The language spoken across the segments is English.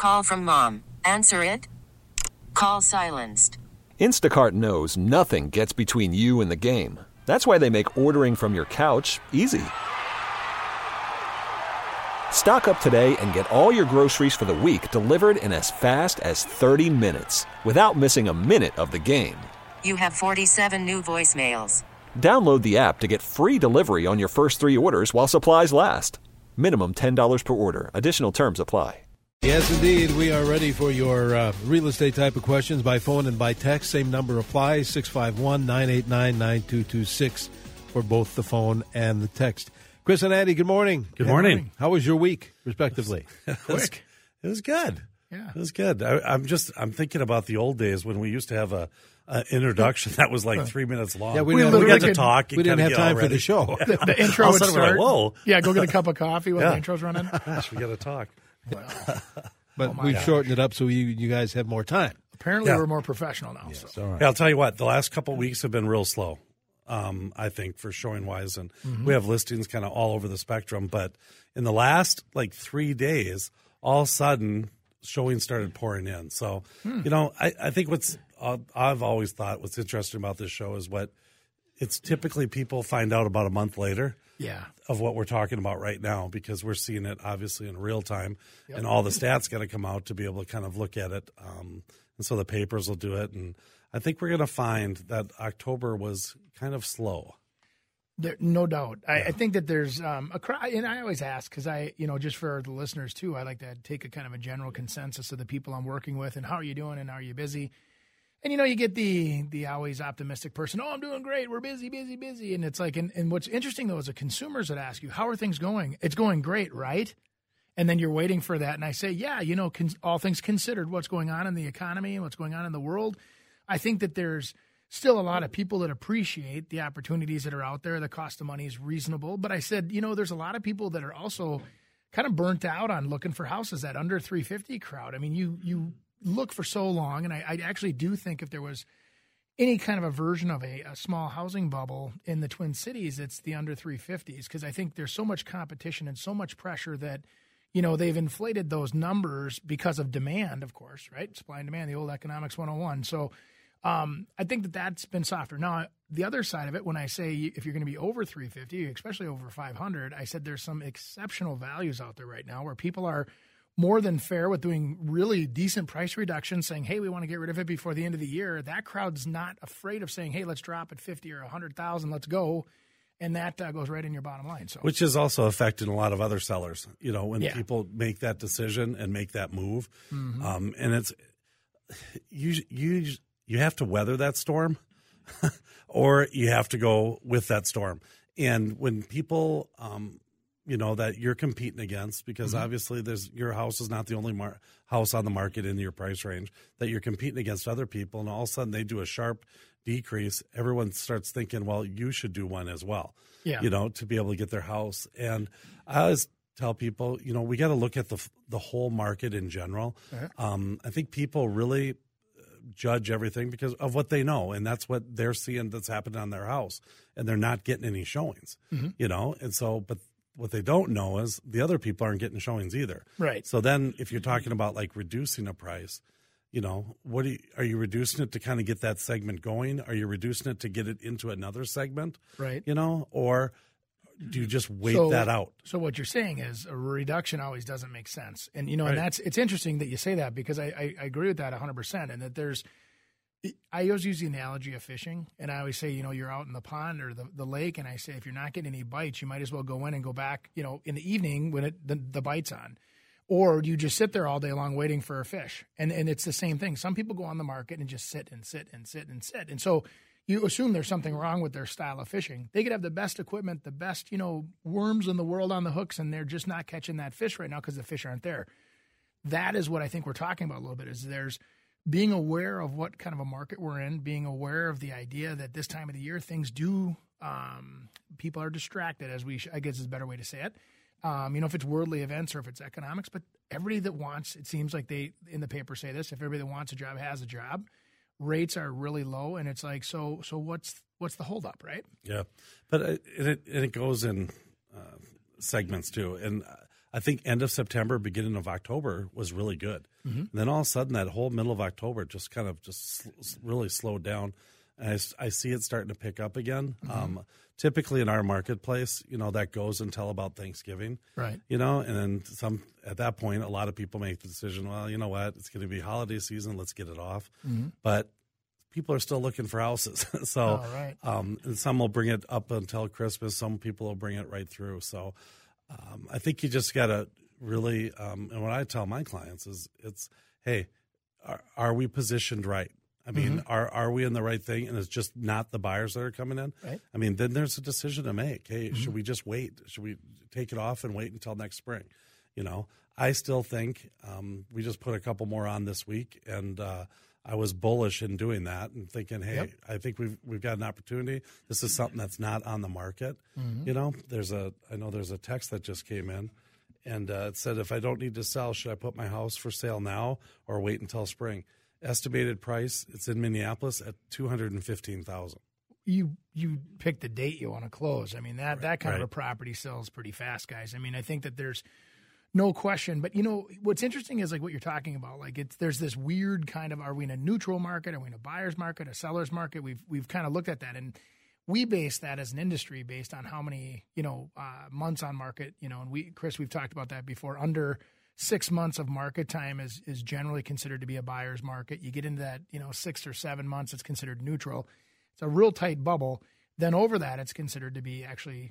Call from mom. Answer it. Call silenced. Instacart knows nothing gets between you and the game. That's why they make ordering from your couch easy. Stock up today and get all your groceries for the week delivered in as fast as 30 minutes without missing a minute of the game. You have 47 new voicemails. Download the app to get free delivery on your first 3 orders while supplies last. Minimum $10 per order. Additional terms apply. Yes, indeed. We are ready for your real estate type of questions by phone and by text. Same number applies, 651-989-9226 for both the phone and the text. Chris and Andy, good morning. Good morning. How was your week, respectively? Quick. It was good. Yeah. It was good. I'm thinking about the old days when we used to have an introduction that was like 3 minutes long. Yeah, we got to talk. We didn't have time for the show. The intro would start. Like, whoa. Yeah, go get a cup of coffee while the intro's running. Gosh, we got to talk. But we've shortened it up so you guys have more time. Apparently, we're more professional now. Yes, so. all right. Yeah, I'll tell you what, the last couple of weeks have been real slow, I think, for showing wise. And we have listings kind of all over the spectrum. But in the last, 3 days, all of a sudden, showings started pouring in. So, I think I've always thought what's interesting about this show is it's typically people find out about a month later. Yeah. Of what we're talking about right now, because we're seeing it obviously in real time, and all the stats got to come out to be able to kind of look at it. And so the papers will do it. And I think we're going to find that October was kind of slow. No doubt. I think that there's a crowd, and I always ask because just for the listeners too, I like to take a kind of a general consensus of the people I'm working with and how are you doing and are you busy? And, you get the always optimistic person. Oh, I'm doing great. We're busy, busy, busy. And it's like, and what's interesting, though, is the consumers that ask you, how are things going? It's going great, right? And then you're waiting for that. And I say, yeah, all things considered, what's going on in the economy and what's going on in the world, I think that there's still a lot of people that appreciate the opportunities that are out there. The cost of money is reasonable. But I said, there's a lot of people that are also kind of burnt out on looking for houses, that under 350 crowd. I mean, you look for so long, and I actually do think if there was any kind of a version of a small housing bubble in the Twin Cities, it's the under 350s, because I think there's so much competition and so much pressure that, they've inflated those numbers because of demand, of course, right? Supply and demand, the old economics 101. So I think that's been softer. Now, the other side of it, when I say if you're going to be over 350, especially over 500, I said there's some exceptional values out there right now where people are more than fair with doing really decent price reductions, saying, hey, we want to get rid of it before the end of the year. That crowd's not afraid of saying, hey, let's drop it 50 or 100,000, let's go. And that goes right in your bottom line. So, which is also affecting a lot of other sellers, when people make that decision and make that move. And it's you have to weather that storm or you have to go with that storm. And when people that you're competing against, because obviously your house is not the only house on the market in your price range, that you're competing against other people, and all of a sudden they do a sharp decrease, everyone starts thinking, well, you should do one as well, to be able to get their house. And I always tell people, we got to look at the whole market in general. I think people really judge everything because of what they know, and that's what they're seeing that's happening on their house, and they're not getting any showings, and so, but what they don't know is the other people aren't getting showings either. Right. So then if you're talking about reducing a price, are you reducing it to kind of get that segment going? Are you reducing it to get it into another segment? Right. Or do you just wait that out? So what you're saying is a reduction always doesn't make sense. And, and it's interesting that you say that because I agree with that 100%. And that I always use the analogy of fishing, and I always say, you're out in the pond or the lake, and I say if you're not getting any bites, you might as well go in and go back, in the evening when the bite's on. Or do you just sit there all day long waiting for a fish? And it's the same thing. Some people go on the market and just sit and sit and sit and sit. And so you assume there's something wrong with their style of fishing. They could have the best equipment, the best, worms in the world on the hooks, and they're just not catching that fish right now because the fish aren't there. That is what I think we're talking about a little bit, is there's being aware of what kind of a market we're in, being aware of the idea that this time of the year things do, people are distracted, I guess is a better way to say it. If it's worldly events or if it's economics, but everybody that wants, it seems like they, in the paper say this, if everybody that wants a job has a job, rates are really low. And it's like, so what's the holdup, right? Yeah. But it goes in segments too. And I think end of September, beginning of October was really good. Mm-hmm. And then all of a sudden, that whole middle of October just kind of really slowed down. And I see it starting to pick up again. Mm-hmm. Typically in our marketplace, that goes until about Thanksgiving. Right. And then at that point, a lot of people make the decision, well, you know what, it's going to be holiday season, let's get it off. Mm-hmm. But people are still looking for houses. So right. And some will bring it up until Christmas. Some people will bring it right through. So I think you just got to really, and what I tell my clients is hey, are we positioned right? I mean, are we in the right thing? And it's just not the buyers that are coming in. Right. I mean, then there's a decision to make. Hey, should we just wait? Should we take it off and wait until next spring? I still think we just put a couple more on this week, and I was bullish in doing that and thinking, hey, I think we've got an opportunity. This is something that's not on the market. Mm-hmm. I know there's a text that just came in, and it said, if I don't need to sell, should I put my house for sale now or wait until spring? Estimated price, it's in Minneapolis at $215,000. You pick the date you want to close. I mean, that kind of a property sells pretty fast, guys. I mean, I think that there's no question. But, what's interesting is like what you're talking about. Like there's this weird kind of, are we in a neutral market? Are we in a buyer's market, a seller's market? We've kind of looked at that. And we base that as an industry based on how many, months on market, and Chris, we've talked about that before. Under 6 months of market time is generally considered to be a buyer's market. You get into that, 6 or 7 months, it's considered neutral. It's a real tight bubble. Then over that, it's considered to be actually.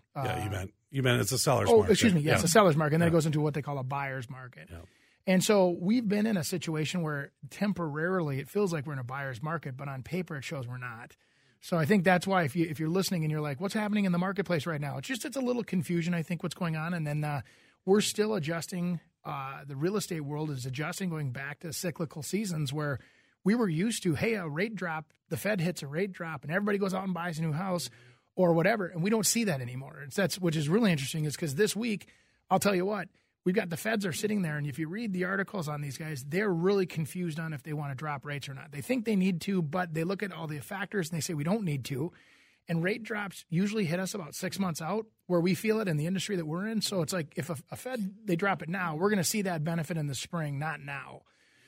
You meant it's a seller's market. Oh, excuse me. Yes, a seller's market. And then it goes into what they call a buyer's market. Yeah. And so we've been in a situation where temporarily it feels like we're in a buyer's market, but on paper it shows we're not. So I think that's why if you're listening and you're like, what's happening in the marketplace right now? It's a little confusion, I think, what's going on. And then we're still adjusting. The real estate world is adjusting, going back to cyclical seasons where we were used to, hey, a rate drop, the Fed hits a rate drop, and everybody goes out and buys a new house or whatever, and we don't see that anymore. Which is really interesting is because this week, I'll tell you what, we've got the Feds are sitting there, and if you read the articles on these guys, they're really confused on if they want to drop rates or not. They think they need to, but they look at all the factors, and they say we don't need to. And rate drops usually hit us about 6 months out where we feel it in the industry that we're in. So it's like if a Fed, they drop it now, we're going to see that benefit in the spring, not now.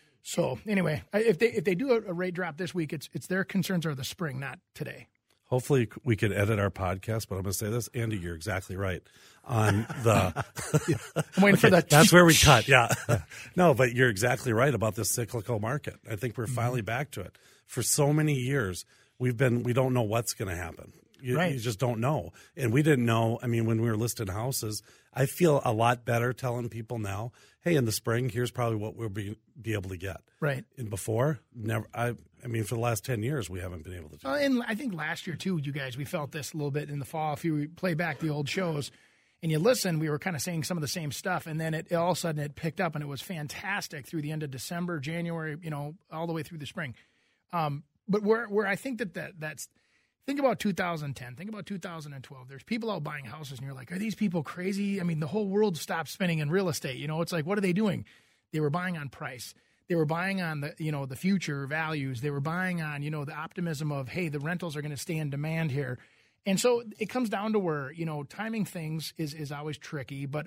So anyway, if they do a rate drop this week, it's their concerns are the spring, not today. Hopefully we could edit our podcast, but I'm going to say this. Andy, you're exactly right. On the I'm waiting for that. That's where we cut. Yeah. No, but you're exactly right about this cyclical market. I think we're finally back to it. For so many years, we don't know what's going to happen. You just don't know. And we didn't know. I mean, when we were listing houses, I feel a lot better telling people now, hey, in the spring, here's probably what we'll be able to get. Right. And before, never. I mean, for the last 10 years, we haven't been able to do that. And I think last year, too, you guys, we felt this a little bit in the fall. If you play back the old shows and you listen, we were kind of saying some of the same stuff. And then all of a sudden it picked up and it was fantastic through the end of December, January, all the way through the spring. But where I think that's think about 2010, think about 2012. There's people out buying houses, and you're like, are these people crazy? I mean, the whole world stopped spinning in real estate. It's like, what are they doing? They were buying on price. They were buying on the future values. They were buying on the optimism of, hey, the rentals are going to stay in demand here. And so it comes down to where timing things is always tricky. But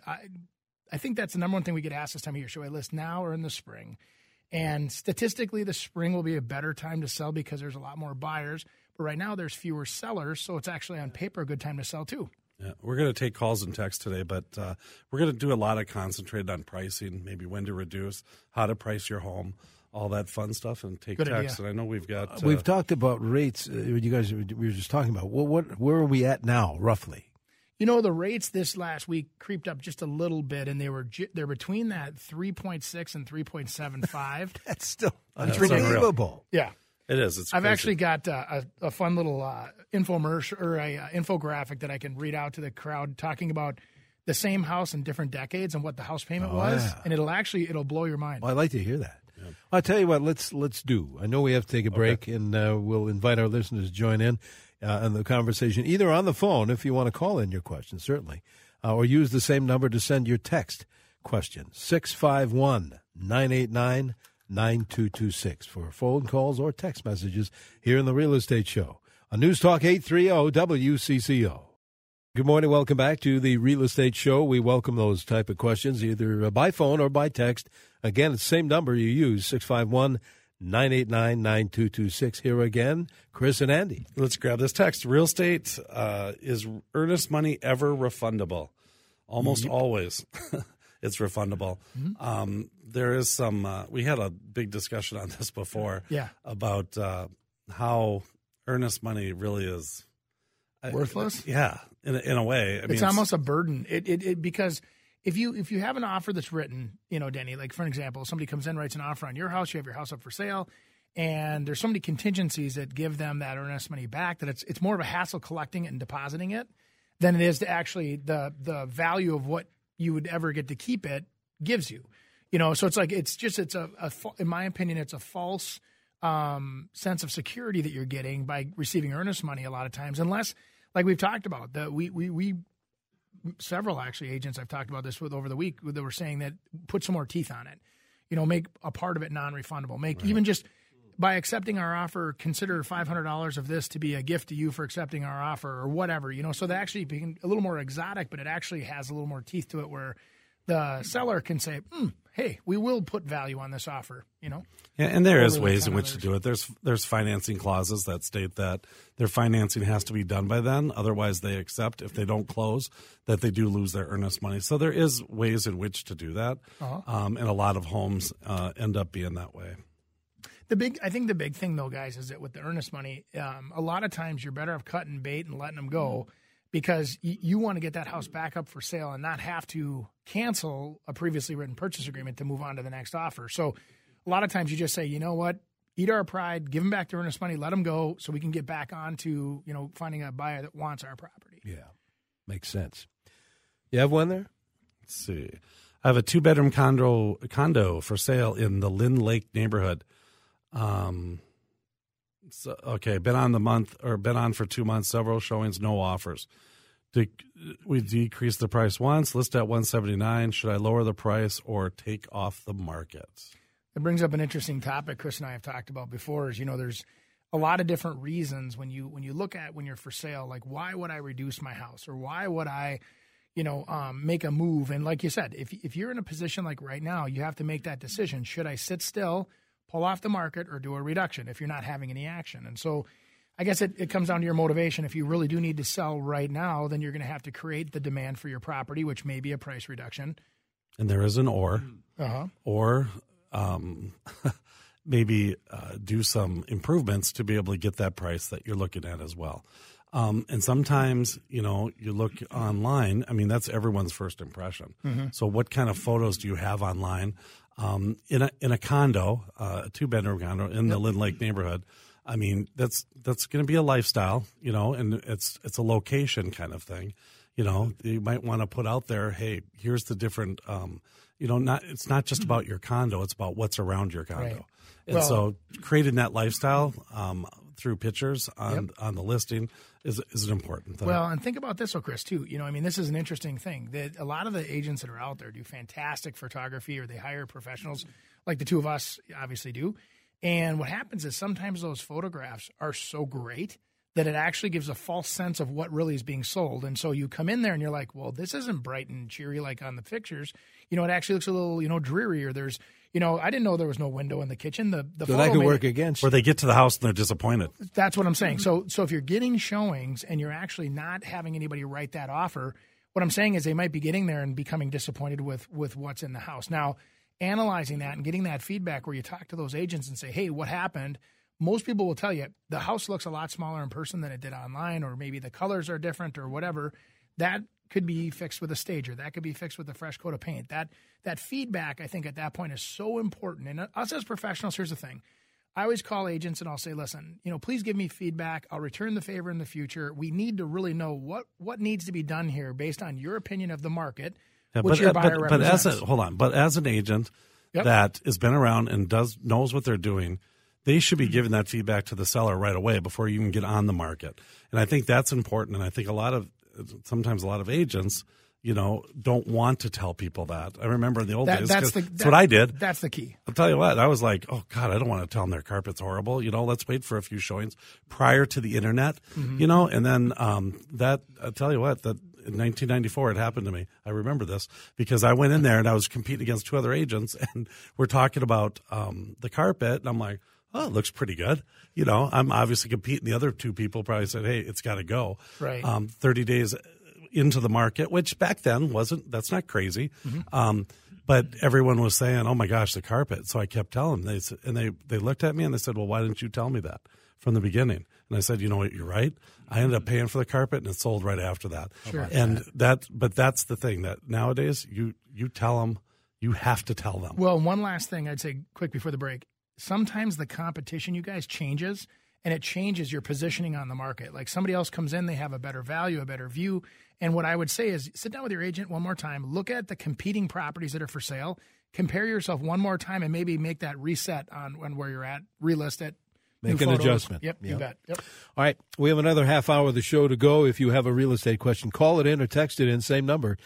I think that's the number one thing we get asked this time of year. Should I list now or in the spring? And statistically, the spring will be a better time to sell because there's a lot more buyers. But right now, there's fewer sellers, so it's actually on paper a good time to sell too. Yeah, we're going to take calls and texts today, but we're going to do a lot of concentrated on pricing, maybe when to reduce, how to price your home, all that fun stuff, and take texts. And I know we've got we've talked about rates. You guys, we were just talking about where are we at now, roughly? The rates this last week creeped up just a little bit, and they're between that 3.6 and 3.75. That's still unbelievable. Yeah. It is. It's I've crazy. actually got a fun little infomercial or a infographic that I can read out to the crowd talking about the same house in different decades and what the house payment was, and it'll blow your mind. Well, I'd like to hear that. Yeah. I'll tell you what. Let's do. I know we have to take a break, and we'll invite our listeners to join in on the conversation, either on the phone if you want to call in your questions, certainly, or use the same number to send your text question 651-989-9226 for phone calls or text messages here in the Real Estate Show on News Talk 830 WCCO. Good morning. Welcome back to the Real Estate Show. We welcome those type of questions, either by phone or by text. Again, it's the same number you use, 651-989-9226. Here again, Chris and Andy. Let's grab this text. Real estate, is earnest money ever refundable? Almost always it's refundable. There is some, we had a big discussion on this before about how earnest money really is worthless. In a way. It's almost a burden. It because if you have an offer that's written, Denny, like for an example, somebody comes in, writes an offer on your house, you have your house up for sale, and there's so many contingencies that give them that earnest money back that it's more of a hassle collecting it and depositing it than it is to actually the value of what you would ever get to keep it gives you. So it's like in my opinion, it's a false sense of security that you're getting by receiving earnest money a lot of times, unless, like we've talked about, that we several actually agents I've talked about this with over the week that were saying that put some more teeth on it, make a part of it non-refundable, even just by accepting our offer, consider $500 of this to be a gift to you for accepting our offer or whatever, so they actually being a little more exotic, but it actually has a little more teeth to it where the seller can say, hey, we will put value on this offer, Yeah, and there is ways in which to do it. There's financing clauses that state that their financing has to be done by then. Otherwise, they accept, if they don't close, that they do lose their earnest money. So there is ways in which to do that, and a lot of homes end up being that way. I think the big thing, though, guys, is that with the earnest money, a lot of times you're better off cutting bait and letting them go because you want to get that house back up for sale and not have to cancel a previously written purchase agreement to move on to the next offer. So a lot of times you just say, you know what, eat our pride, give them back their earnest money, let them go so we can get back on to, finding a buyer that wants our property. Yeah, makes sense. You have one there? Let's see. I have a 2-bedroom condo for sale in the Lynn Lake neighborhood. Been on for 2 months, several showings, no offers. We decreased the price once, list at $179. Should I lower the price or take off the market? It brings up an interesting topic Chris and I have talked about before is, there's a lot of different reasons when you look at when you're for sale, like why would I reduce my house or why would I, make a move? And like you said, if you're in a position like right now, you have to make that decision. Should I sit still, pull off the market, or do a reduction if you're not having any action? And so I guess it comes down to your motivation. If you really do need to sell right now, then you're going to have to create the demand for your property, which may be a price reduction. And there is an or. Or maybe do some improvements to be able to get that price that you're looking at as well. And sometimes, you look online. I mean, that's everyone's first impression. So what kind of photos do you have online? In a condo, a 2-bedroom condo in the Lynn Lake neighborhood, I mean, that's going to be a lifestyle, and it's a location kind of thing. You might want to put out there, hey, here's the different, it's not just about your condo, it's about what's around your condo. Right. And so creating that lifestyle through pictures on the listing is an important thing. Well, and think about this, Chris, too. This is an interesting thing that a lot of the agents that are out there do fantastic photography or they hire professionals like the two of us obviously do. And what happens is sometimes those photographs are so great that it actually gives a false sense of what really is being sold. And so you come in there and you're like, well, this isn't bright and cheery like on the pictures. It actually looks a little, dreary, or there's, I didn't know there was no window in the kitchen. The so that could work against you. Or they get to the house and they're disappointed. That's what I'm saying. So if you're getting showings and you're actually not having anybody write that offer, what I'm saying is they might be getting there and becoming disappointed with what's in the house. Now, analyzing that and getting that feedback where you talk to those agents and say, hey, what happened? Most people will tell you the house looks a lot smaller in person than it did online, or maybe the colors are different or whatever. That could be fixed with a stager. That could be fixed with a fresh coat of paint. That feedback, I think, at that point is so important. And us as professionals, here's the thing. I always call agents and I'll say, listen, please give me feedback. I'll return the favor in the future. We need to really know what needs to be done here based on your opinion of the market. Yeah, which your buyer represents. But as an agent that has been around and knows what they're doing, they should be giving that feedback to the seller right away before you even get on the market. And I think that's important. And I think sometimes a lot of agents don't want to tell people that. I remember in the old days, that's what I did. That's the key. I'll tell you what, I was like, oh, God, I don't want to tell them their carpet's horrible. Let's wait for a few showings prior to the internet, and then I'll tell you what, that in 1994, it happened to me. I remember this because I went in there and I was competing against 2 other agents, and we're talking about the carpet, and I'm like, oh, it looks pretty good. I'm obviously competing. The other 2 people probably said, hey, it's got to go. Right. 30 days into the market, which back then that's not crazy. But everyone was saying, oh my gosh, the carpet. So I kept telling them, they looked at me and they said, well, why didn't you tell me that from the beginning? And I said, you know what, you're right. I ended up paying for the carpet and it sold right after that. Sure. And but that's the thing that nowadays you tell them, you have to tell them. Well, one last thing I'd say quick before the break. Sometimes the competition, you guys, changes, and it changes your positioning on the market. Like somebody else comes in, they have a better value, a better view. And what I would say is sit down with your agent one more time, look at the competing properties that are for sale, compare yourself one more time, and maybe make that reset on where you're at, relist it. Make an adjustment. Yep, you bet. Yep. All right, we have another half hour of the show to go. If you have a real estate question, call it in or text it in. Same number,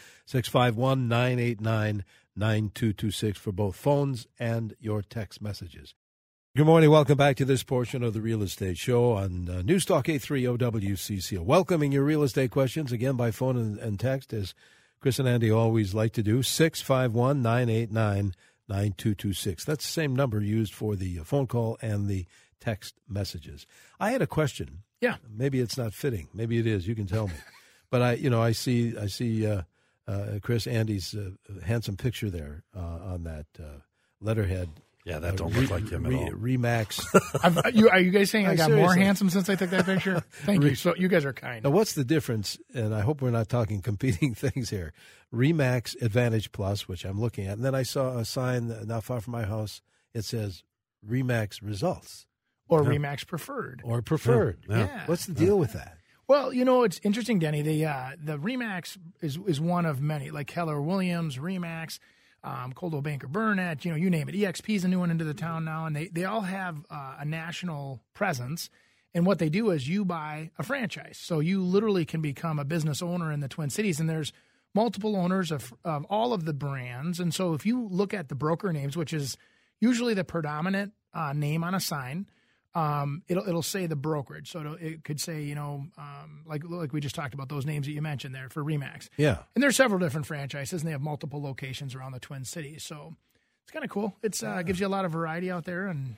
651-989-9226 for both phones and your text messages. Good morning. Welcome back to this portion of the Real Estate Show on News Talk 830 WCCO. Welcoming your real estate questions again by phone and text, as Chris and Andy always like to do, 651-989-9226. That's the same number used for the phone call and the text messages. I had a question. Yeah. Maybe it's not fitting. Maybe it is. You can tell me. But I see Chris, Andy's handsome picture there on that letterhead. Yeah, that don't look like him at all. Remax. Are you guys saying I got seriously. more handsome since I took that picture? Thank you. So you guys are kind. Now, what's the difference? And I hope we're not talking competing things here. Remax Advantage Plus, which I'm looking at, and then I saw a sign not far from my house. It says Remax Results. Or Remax Preferred. Or Preferred. Yeah. What's the deal with that? Well, it's interesting, Denny. The Remax is one of many, like Keller Williams, Remax, Coldwell Banker Burnett, you name it. EXP is a new one into the town now, and they all have a national presence. And what they do is you buy a franchise. So you literally can become a business owner in the Twin Cities, and there's multiple owners of all of the brands. And so if you look at the broker names, which is usually the predominant name on a sign, it'll say the brokerage. So it could say, like we just talked about those names that you mentioned there for Remax. Yeah. And there's several different franchises, and they have multiple locations around the Twin Cities. So it's kind of cool. It's gives you a lot of variety out there. And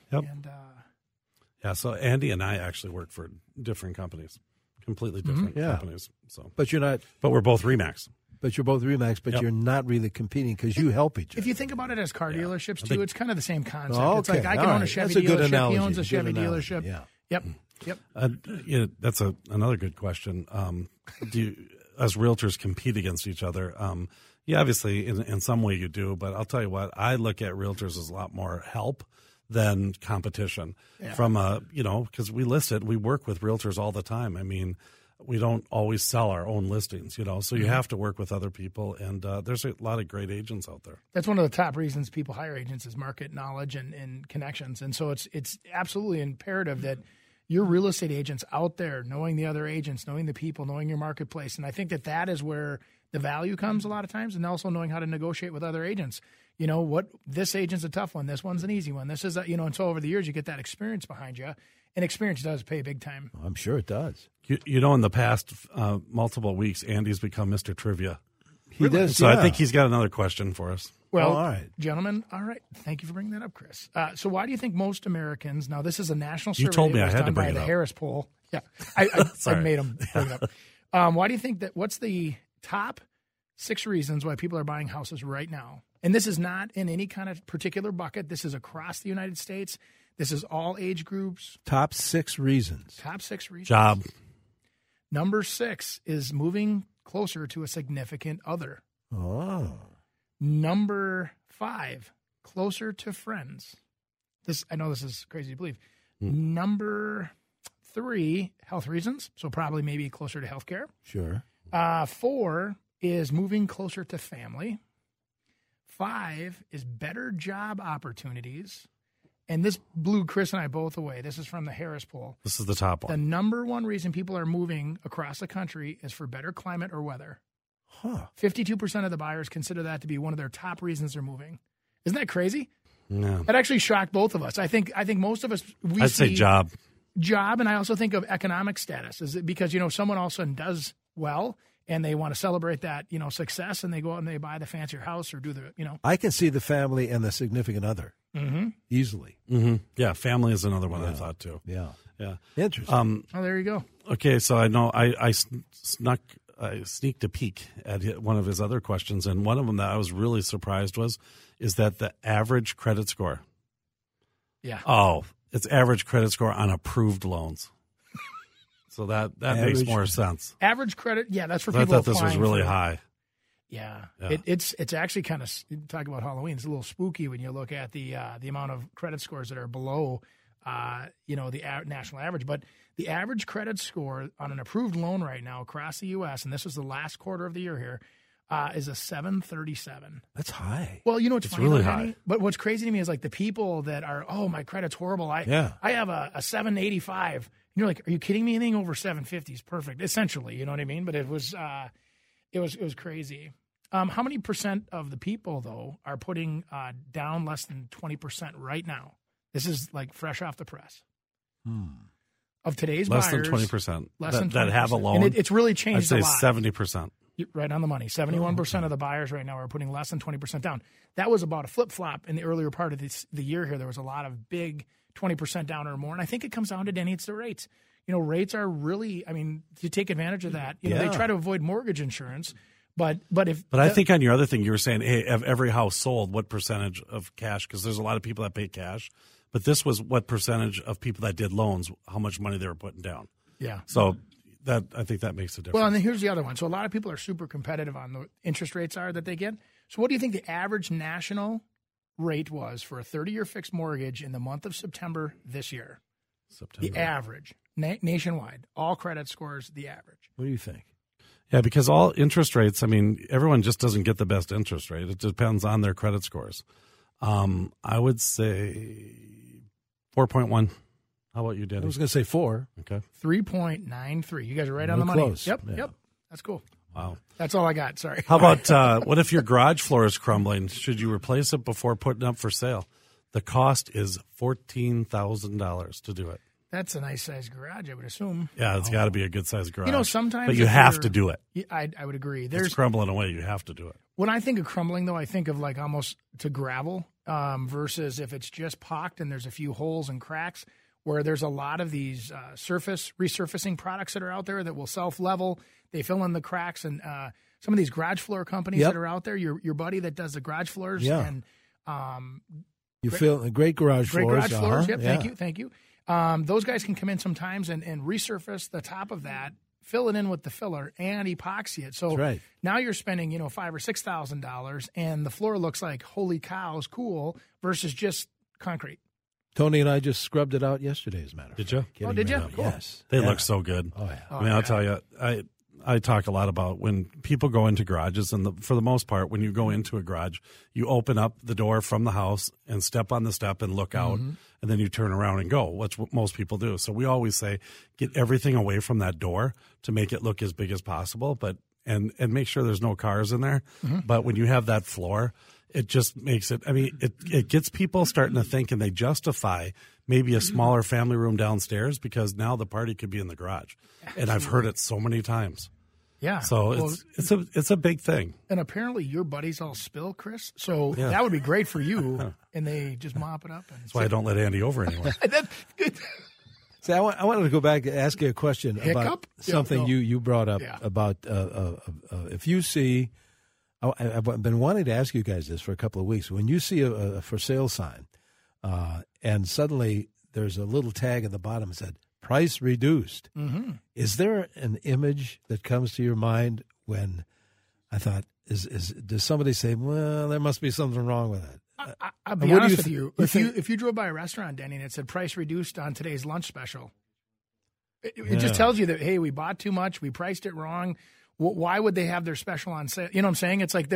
so Andy and I actually work for different companies, completely different companies. So, but we're both Remax. But you're both Remax, but you're not really competing because you help each other. If you think about it as car dealerships, too, it's kind of the same concept. Oh, okay. It's like I can own a Chevy dealership. He owns a Chevy dealership. Yeah. Yep. That's another good question. Do you, as realtors, compete against each other? Yeah, obviously, in some way you do. But I'll tell you what, I look at realtors as a lot more help than competition. Yeah. From because we work with realtors all the time. I mean, we don't always sell our own listings, so you have to work with other people, and there's a lot of great agents out there. That's one of the top reasons people hire agents is market knowledge and connections. And so it's absolutely imperative that your real estate agents out there knowing the other agents, knowing the people, knowing your marketplace. And I think that is where the value comes a lot of times, and also knowing how to negotiate with other agents. This agent's a tough one. This one's an easy one. This is and so over the years you get that experience behind you. And experience does pay big time. I'm sure it does. In the past multiple weeks, Andy's become Mr. Trivia. He does. So I think he's got another question for us. Well, all right. Gentlemen, all right. Thank you for bringing that up, Chris. So why do you think most Americans, now this is a national survey you told me that was I had done to bring by it the up. Harris poll. Yeah, I made him bring it up. Why do you think what's the top 6 reasons why people are buying houses right now? And this is not in any kind of particular bucket. This is across the United States. This is all age groups. Top 6 reasons. Top 6 reasons. Job. Number 6 is moving closer to a significant other. Oh. Number 5, closer to friends. I know this is crazy to believe. Number 3, health reasons. So probably maybe closer to healthcare. Sure. 4 is moving closer to family. 5 is better job opportunities. And this blew Chris and I both away. This is from the Harris poll. This is the top The one. number 1 reason people are moving across the country is for better climate or weather. Huh. 52% of the buyers consider that to be one of their top reasons they're moving. Isn't that crazy? Yeah. That actually shocked both of us. I think most of us I'd say job. and I also think of economic status. Is it because someone all of a sudden does well and they want to celebrate that success and they go out and they buy the fancier house or do the I can see the family and the significant other easily. Mm-hmm. Yeah, family is another one I thought too. Yeah. Yeah. Interesting. Oh, there you go. Okay, so I know I sneaked a peek at one of his other questions, and one of them that I was really surprised is that the average credit score. Yeah. Oh, it's average credit score on approved loans. So that makes more sense. Average credit, yeah, that's for So I people thought this was applying really for- high. Yeah, Yeah. It's actually kind of, talk about Halloween. It's a little spooky when you look at the amount of credit scores that are below, the national average. But the average credit score on an approved loan right now across the U.S., and this is the last quarter of the year here, is a 737. That's high. Well, it's funny, really though, high. Danny, but what's crazy to me is like the people that are, oh, my credit's horrible. I have a 785. And you're like, are you kidding me? Anything over 750 is perfect, essentially. You know what I mean? But it was crazy. How many percent of the people, though, are putting down less than 20% right now? This is like fresh off the press. Of today's Less buyers. than 20%. Less than 20%. That have a loan. And it's really I'd changed say a lot. 70%. You're right on the money. 71% of the buyers right now are putting less than 20% down. That was about a flip-flop in the earlier part of the year here. There was a lot of big 20% down or more. And I think it comes down to, Denny, it's the rates. Rates are really, to take advantage of that. They try to avoid mortgage insurance. But I think on your other thing, you were saying, hey, of every house sold, what percentage of cash? Because there's a lot of people that pay cash. But this was what percentage of people that did loans, how much money they were putting down. Yeah. So I think that makes a difference. Well, and then here's the other one. So a lot of people are super competitive on the interest rates are that they get. So what do you think the average national rate was for a 30-year fixed mortgage in the month of September this year? The average, nationwide, all credit scores, the average. What do you think? Yeah, because all interest rates, everyone just doesn't get the best interest rate. It depends on their credit scores. I would say 4.1. How about you, Danny? I was going to say 4. Okay. 3.93. You guys are right on We're the money. close. Yep. Yeah. Yep. That's cool. Wow. That's all I got. Sorry. How about what if your garage floor is crumbling? Should you replace it before putting it up for sale? The cost is $14,000 to do it. That's a nice sized garage, I would assume. Yeah, it's got to be a good sized garage. Sometimes. But you if have you're- to do it. I would agree. It's crumbling away. You have to do it. When I think of crumbling, though, I think of like almost to gravel versus if it's just pocked and there's a few holes and cracks, where there's a lot of these resurfacing products that are out there that will self-level. They fill in the cracks, and some of these garage floor companies that are out there, your buddy that does the garage floors. Yeah. And You feel great garage great floors. garage floors. Yep, Yeah. thank you. Those guys can come in sometimes and resurface the top of that, fill it in with the filler, and epoxy it. So That's right. now you're spending $5,000 or $6,000, and the floor looks like holy cows, cool, versus just concrete. Tony and I just scrubbed it out yesterday, as a matter of Did fact. you? Kidding Oh, did me you? not. Cool. Yes. They Yeah. look so good. Oh, yeah. I'll tell you, I talk a lot about when people go into garages, and for the most part, when you go into a garage, you open up the door from the house and step on the step and look out, and then you turn around and go. That's what most people do. So we always say, get everything away from that door to make it look as big as possible, and make sure there's no cars in there. But when you have that floor, it just makes it. It gets people starting to think, and they justify maybe a smaller family room downstairs because now the party could be in the garage. And I've heard it so many times. Yeah. So it's a big thing. And apparently your buddies all spill, Chris. So Yeah. that would be great for you. And they just mop it up. And That's why I don't let Andy over anymore. That's good. See, I wanted to go back and ask you a question about Hiccup? something Yeah, no. you brought up Yeah. about if you see. I've been wanting to ask you guys this for a couple of weeks. When you see a for sale sign, and suddenly there's a little tag at the bottom that said price reduced, is there an image that comes to your mind when I thought does somebody say, well, there must be something wrong with it? I'll be What do honest you with th- you. you If you drove by a restaurant, Denny, and it said price reduced on today's lunch special, it Yeah. just tells you that, hey, we bought too much, we priced it wrong. Why would they have their special on sale? You know what I'm saying? It's like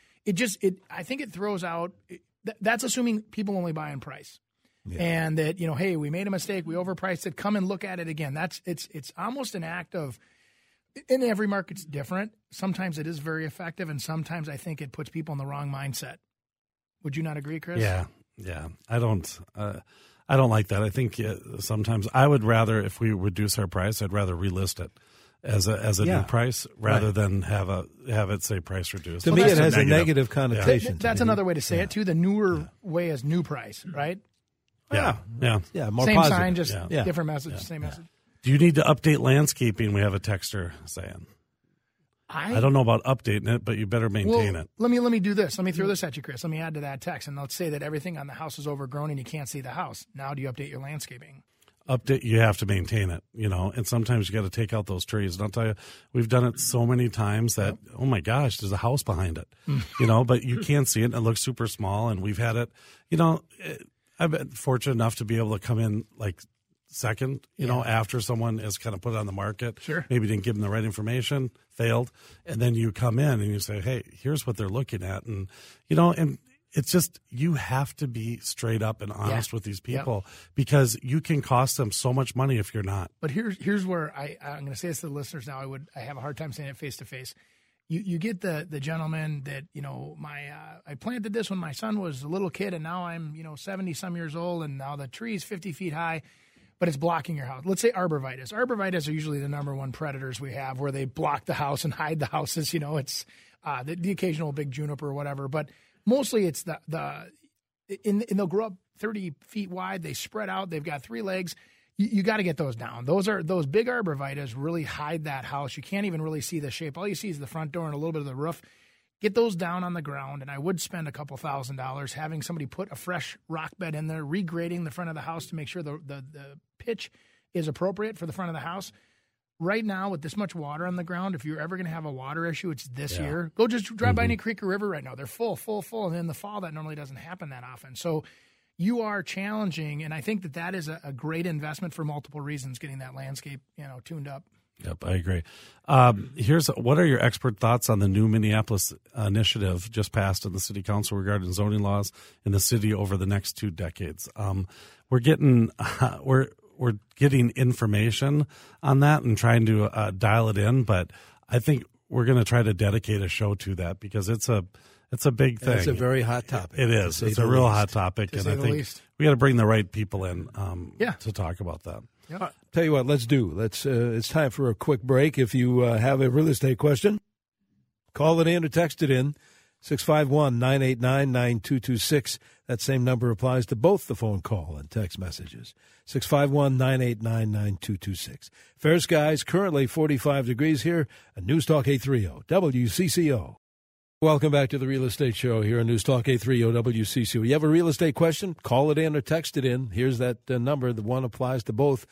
I think it throws out, that's assuming people only buy in price. Yeah. And that, hey, we made a mistake, we overpriced it, come and look at it again. It's almost an act of And every market's different. Sometimes it is very effective, and sometimes I think it puts people in the wrong mindset. Would you not agree, Chris? Yeah. I don't like that. I think sometimes I would rather, if we reduce our price, I'd rather relist it as a new price rather than have it say price reduced. To me, it has a negative connotation. That's another way to say it too. The newer way is new price, right? Yeah. More same positive. sign, just different message, same message. Do you need to update landscaping? We have a texter saying. I don't know about updating it, but you better maintain it. Let me do this. Let me throw this at you, Chris. Let me add to that text, and let's say that everything on the house is overgrown and you can't see the house. Now, do you update your landscaping? You have to maintain it, and sometimes you got to take out those trees. And I'll tell you, we've done it so many times that, oh my gosh, there's a house behind it, but you can't see it and it looks super small. And we've had it, I've been fortunate enough to be able to come in like second, after someone has kind of put it on the market. Sure. Maybe didn't give them the right information, failed. And then you come in and you say, hey, here's what they're looking at. And, and it's just, you have to be straight up and honest with these people because you can cost them so much money if you're not. But here's where I'm going to say this to the listeners now. I have a hard time saying it face to face. You get the gentleman that, I planted this when my son was a little kid and now I'm, 70 some years old and now the tree's 50 feet high, but it's blocking your house. Let's say arborvitae. Arborvitae are usually the number one predators we have where they block the house and hide the houses. It's the occasional big juniper or whatever, but mostly it's and they'll grow up 30 feet wide. They spread out. They've got 3 legs. You got to get those down. Those big arborvitae really hide that house. You can't even really see the shape. All you see is the front door and a little bit of the roof. Get those down on the ground, and I would spend a couple $1,000s having somebody put a fresh rock bed in there, regrading the front of the house to make sure the pitch is appropriate for the front of the house. Right now, with this much water on the ground, if you're ever going to have a water issue, it's this year. Go just drive by any creek or river right now. They're full. And in the fall, that normally doesn't happen that often. So you are challenging, and I think that is a great investment for multiple reasons, getting that landscape, tuned up. Yep, I agree. What are your expert thoughts on the new Minneapolis initiative just passed in the city council regarding zoning laws in the city over the next 2 decades? We're getting information on that and trying to dial it in, but I think we're going to try to dedicate a show to that because it's a big thing. It's a very hot topic. It is. It's a real hot topic, and I think we got to bring the right people in to talk about that. Yep. Tell you what, let's do. It's time for a quick break. If you have a real estate question, call it in or text it in, 651-989-9226. That same number applies to both the phone call and text messages, 651-989-9226. Fair skies, currently 45 degrees here at News Talk 830 WCCO. Welcome back to the Real Estate Show here on News Talk 830 WCCO. You have a real estate question? Call it in or text it in. Here's that number. The one applies to both,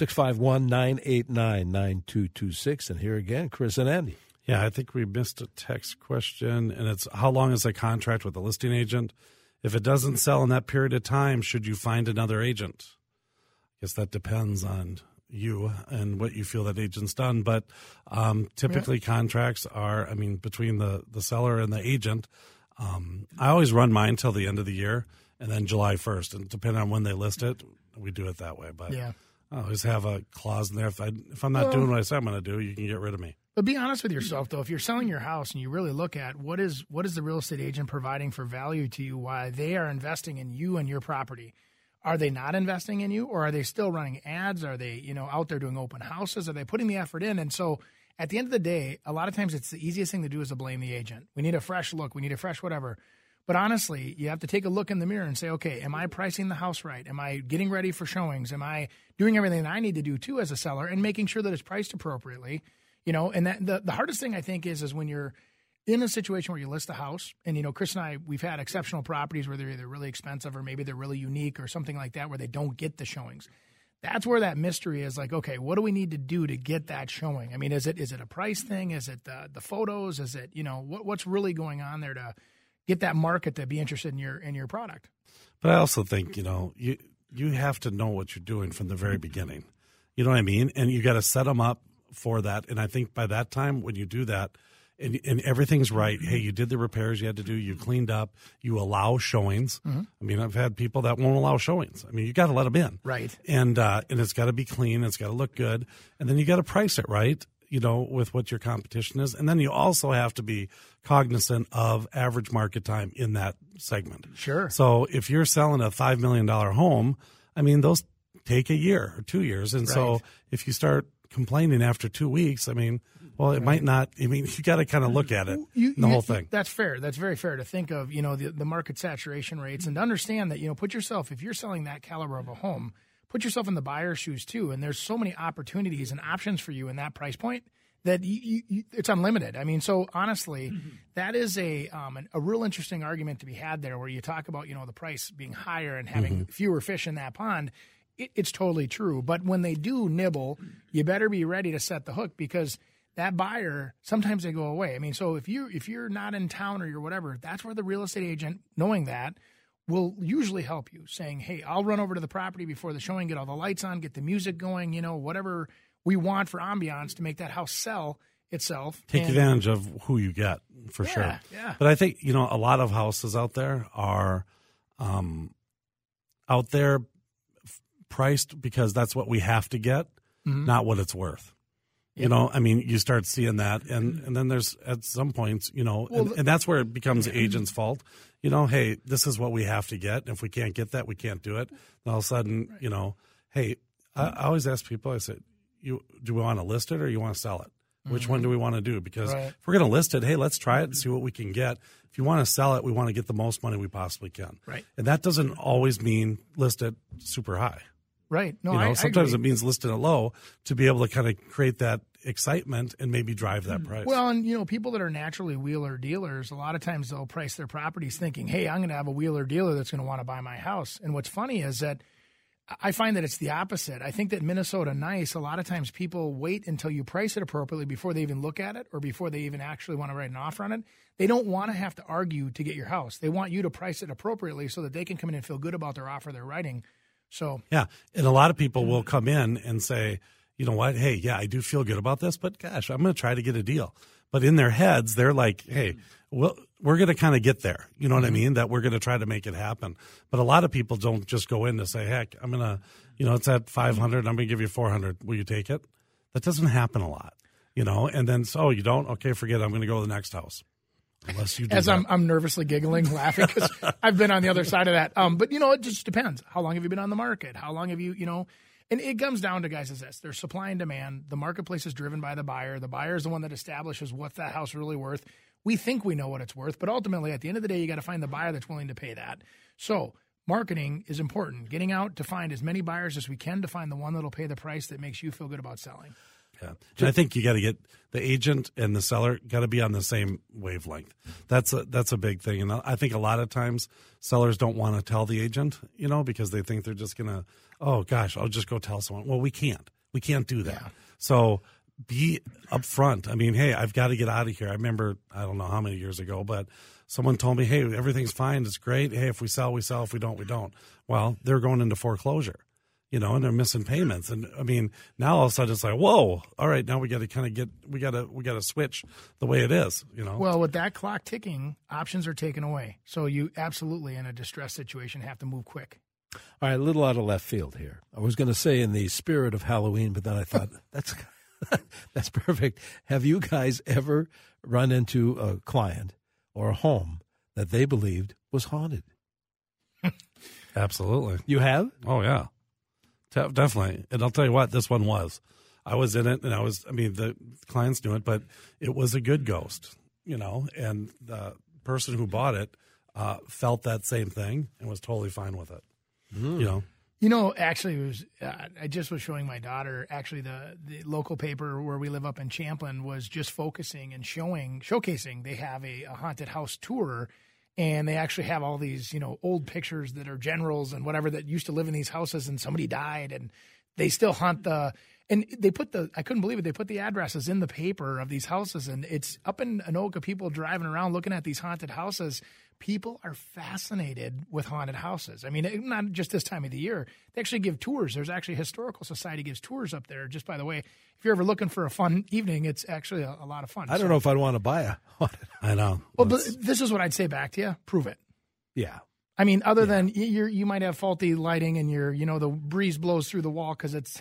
651-989-9226. And here again, Chris and Andy. Yeah, I think we missed a text question, and it's how long is a contract with a listing agent? If it doesn't sell in that period of time, should you find another agent? I guess that depends on you and what you feel that agent's done. But typically contracts are, between the seller and the agent, I always run mine till the end of the year and then July 1st. And depending on when they list it, we do it that way. But I always have a clause in there. If I'm not doing what I said I'm going to do, you can get rid of me. But be honest with yourself, though. If you're selling your house and you really look at what is the real estate agent providing for value to you while they are investing in you and your property, are they not investing in you, or are they still running ads? Are they, out there doing open houses? Are they putting the effort in? And so at the end of the day, a lot of times it's the easiest thing to do is to blame the agent. We need a fresh look. We need a fresh whatever. But honestly, you have to take a look in the mirror and say, okay, am I pricing the house right? Am I getting ready for showings? Am I doing everything that I need to do too as a seller and making sure that it's priced appropriately? And that the hardest thing I think is when you're in a situation where you list a house, and, Chris and I, we've had exceptional properties where they're either really expensive or maybe they're really unique or something like that where they don't get the showings. That's where that mystery is like, okay, what do we need to do to get that showing? Is it a price thing? Is it the photos? Is it, what's really going on there to get that market to be interested in your product? But I also think, you have to know what you're doing from the very beginning. You know what I mean? And you got to set them up for that. And I think by that time, when you do that, and everything's right. Hey, you did the repairs you had to do. You cleaned up. You allow showings. Mm-hmm. I've had people that won't allow showings. You got to let them in. Right. And it's got to be clean. It's got to look good. And then you got to price it right. with what your competition is. And then you also have to be cognizant of average market time in that segment. Sure. So if you're selling a $5 million home, I mean, those take a year or 2 years. And so if you start complaining after 2 weeks, I mean, well, it might not. I mean, you got to kind of look at it, the whole thing. That's fair. That's very fair to think of, the market saturation rates and to understand that, put yourself, if you're selling that caliber of a home, put yourself in the buyer's shoes too. And there's so many opportunities and options for you in that price point that it's unlimited. I mean, so honestly, that is a real interesting argument to be had there where you talk about, the price being higher and having fewer fish in that pond. It's totally true. But when they do nibble, you better be ready to set the hook because that buyer, sometimes they go away. I mean, so if you're not in town or you're whatever, that's where the real estate agent, knowing that, will usually help you, saying, hey, I'll run over to the property before the showing, get all the lights on, get the music going, whatever we want for ambiance to make that house sell itself. Take advantage of who you get, for sure. Yeah. But I think, a lot of houses out there are out there priced because that's what we have to get, not what it's worth. I mean, you start seeing that, and then there's at some points, and that's where it becomes the agent's fault. Hey, this is what we have to get. And if we can't get that, we can't do it. And all of a sudden, hey, I always ask people, I said, do we want to list it or you want to sell it? Which one do we want to do? Because if we're going to list it, hey, let's try it and see what we can get. If you want to sell it, we want to get the most money we possibly can. Right. And that doesn't always mean list it super high. Right. No, sometimes I it means listing it low to be able to kind of create that excitement and maybe drive that price. Well, and people that are naturally wheeler dealers, a lot of times they'll price their properties thinking, hey, I'm going to have a wheeler dealer that's going to want to buy my house. And what's funny is that I find that it's the opposite. I think that Minnesota Nice, a lot of times people wait until you price it appropriately before they even look at it or before they even actually want to write an offer on it. They don't want to have to argue to get your house. They want you to price it appropriately so that they can come in and feel good about their offer they're writing. So yeah, and a lot of people will come in and say, you know what, hey, yeah, I do feel good about this, but gosh, I'm going to try to get a deal. But in their heads, they're like, hey, well, we're going to kind of get there. You know what I mean? That we're going to try to make it happen. But a lot of people don't just go in to say, heck, I'm going to, it's at 500. I'm going to give you 400. Will you take it? That doesn't happen a lot, and then, so you don't? Okay, forget it. I'm going to go to the next house. Unless you do As that. I'm nervously giggling, laughing because I've been on the other side of that. But it just depends. How long have you been on the market? How long have you, and it comes down to, guys, is this. There's supply and demand. The marketplace is driven by the buyer. The buyer is the one that establishes what's that house really worth. We think we know what it's worth, but ultimately at the end of the day, you got to find the buyer that's willing to pay that. So marketing is important. Getting out to find as many buyers as we can to find the one that'll pay the price that makes you feel good about selling. Yeah. And I think you got to get the agent and the seller got to be on the same wavelength. That's a big thing. And I think a lot of times sellers don't want to tell the agent, because they think they're just going to, oh gosh, I'll just go tell someone. Well, we can't do that. Yeah. So be upfront. I mean, hey, I've got to get out of here. I remember, I don't know how many years ago, but someone told me, hey, everything's fine. It's great. Hey, if we sell, we sell. If we don't, we don't. Well, they're going into foreclosure. And they're missing payments. And I mean, now all of a sudden it's like, whoa, all right, now we got to kind of we got to switch the way it is, Well, with that clock ticking, options are taken away. So you absolutely, in a distress situation, have to move quick. All right, a little out of left field here. I was going to say in the spirit of Halloween, but then I thought that's perfect. Have you guys ever run into a client or a home that they believed was haunted? Absolutely. You have? Oh, yeah. Definitely. And I'll tell you what, this one was. I was in it, and the clients knew it, but it was a good ghost, and the person who bought it felt that same thing and was totally fine with it, Actually, it was. I just was showing my daughter. Actually, the local paper where we live up in Champlin was just focusing and showcasing. They have a haunted house tour, and they actually have all these, old pictures that are generals and whatever that used to live in these houses, and somebody died, and they still haunt and they put I couldn't believe it. They put the addresses in the paper of these houses, and it's up in Anoka. People driving around looking at these haunted houses. People are fascinated with haunted houses. I mean, not just this time of the year. They actually give tours. There's actually a historical society gives tours up there. Just by the way, if you're ever looking for a fun evening, it's actually a lot of fun. I don't know if I'd want to buy a haunted house. I know. Well, but this is what I'd say back to you. Prove it. Yeah. I mean, other than you might have faulty lighting and the breeze blows through the wall because it's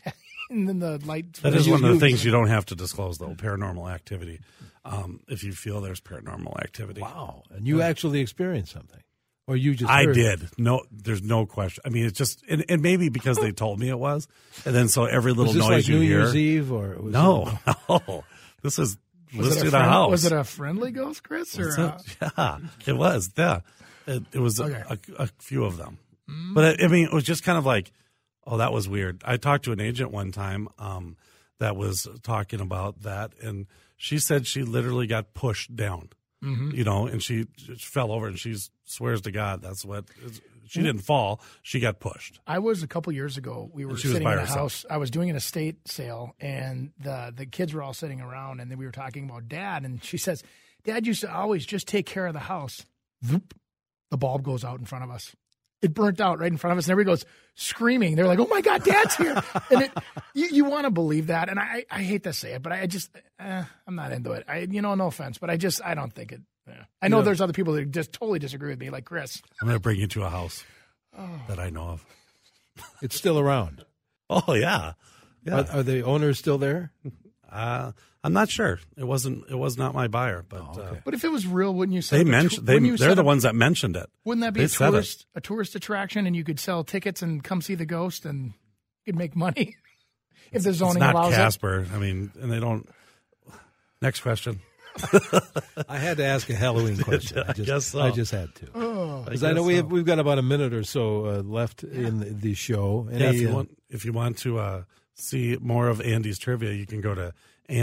and then the light. That is one of the things you don't have to disclose, though, paranormal activity, if you feel there's paranormal activity. Wow. And you actually experienced something? Or you just I heard did. No, there's no question. I mean, it's just, and maybe because they told me it was, and then so every little Was this noise like New you hear. Year's Eve? Or was No. This is listed in a house. Was it a friendly ghost, Chris? Or Yeah, it was. Yeah. It was Okay. a few of them. But I mean, it was just kind of like, oh, that was weird. I talked to an agent one time that was talking about that, and she said she literally got pushed down, and she fell over, and she swears to God that's what. She didn't fall. She got pushed. I was a couple years ago. We were She was sitting by in a herself. house. I was doing an estate sale, and the kids were all sitting around, and then we were talking about Dad. And she says, "Dad used to always just take care of the house." Zoop, the bulb goes out in front of us. It burnt out right in front of us, and everybody goes screaming. They're like, "Oh my God, Dad's here!" And you want to believe that, and I hate to say it, but I just I'm not into it. No offense, but I don't think it. I know there's other people that just totally disagree with me, like Chris. I'm going to bring you to a house that I know of. It's still around. Oh, yeah. Are the owners still there? I'm not sure. It was not my buyer, but But if it was real, wouldn't you say they mentioned they're the ones that mentioned it. Wouldn't that be They a said it. tourist attraction, and you could sell tickets and come see the ghost, and you could make money if the zoning It's not allows Casper. I mean, and they don't. Next question. I had to ask a Halloween question. I guess so. I just had to. Because I know we've got about a minute or so left in the show. If you want to see more of Andy's trivia, you can go to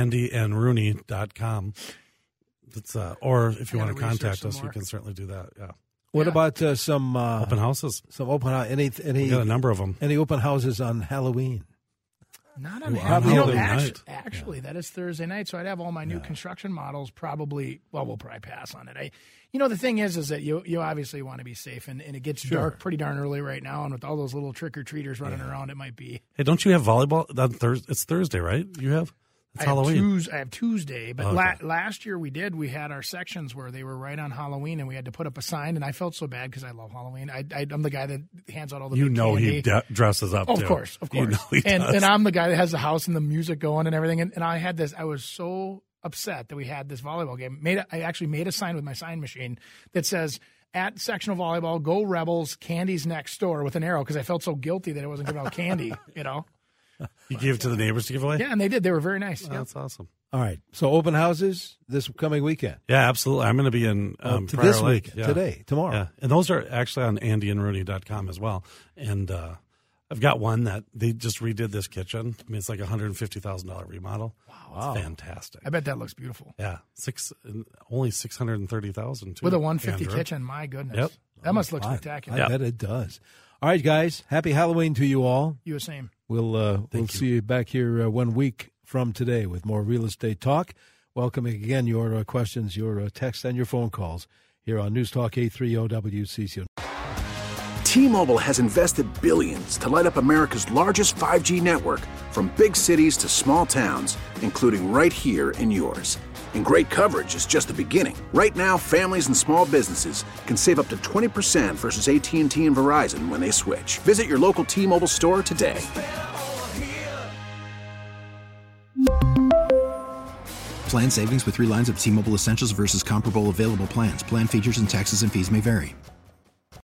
andyandrooney.com. It's or if you want to contact us, you can certainly do that. Yeah. What about some Open houses? Some open house? We got a number of them. Any open houses on Halloween? Not on Probably Halloween. night. Actually, that is Thursday night, so I'd have all my new construction models probably. Well, we'll probably pass on it. The thing is that you obviously want to be safe, and it gets dark pretty darn early right now, and with all those little trick or treaters running around, it might be. Hey, don't you have volleyball on Thursday? It's Thursday, right? You have. It's Halloween. I have Tuesday, but last year we had our sections where they were right on Halloween, and we had to put up a sign, and I felt so bad because I love Halloween. I'm the guy that hands out all the big candy. He dresses up. Of too. course. You know he and does. I'm the guy that has the house and the music going and everything. And I had this. I was so upset that we had this volleyball game. I actually made a sign with my sign machine that says, "At sectional volleyball, go Rebels, candy's next door," with an arrow, because I felt so guilty that I wasn't giving out candy. You gave it to the neighbors to give away. Yeah, and they did. They were very nice. Oh, that's awesome. All right. So open houses this coming weekend. Yeah, absolutely. I'm going to be in To Prior this Lake. weekend, today, tomorrow. Yeah, and those are actually on andyandrooney.com as well. And I've got one that they just redid this kitchen. I mean, it's like a $150,000 remodel. Wow, it's fantastic. I bet that looks beautiful. Yeah, only $630,000 with a 150 Andrew. kitchen. My goodness, Yep. that must look spectacular. I bet it does. All right, guys. Happy Halloween to you all. You the same. We'll see you back here 1 week from today with more real estate talk. Welcoming again your questions, your texts, and your phone calls here on News Talk 830 WCCO. T-Mobile has invested billions to light up America's largest 5G network, from big cities to small towns, including right here in yours. And great coverage is just the beginning. Right now, families and small businesses can save up to 20% versus AT&T and Verizon when they switch. Visit your local T-Mobile store today. Plan savings with 3 lines of T-Mobile Essentials versus comparable available plans. Plan features and taxes and fees may vary.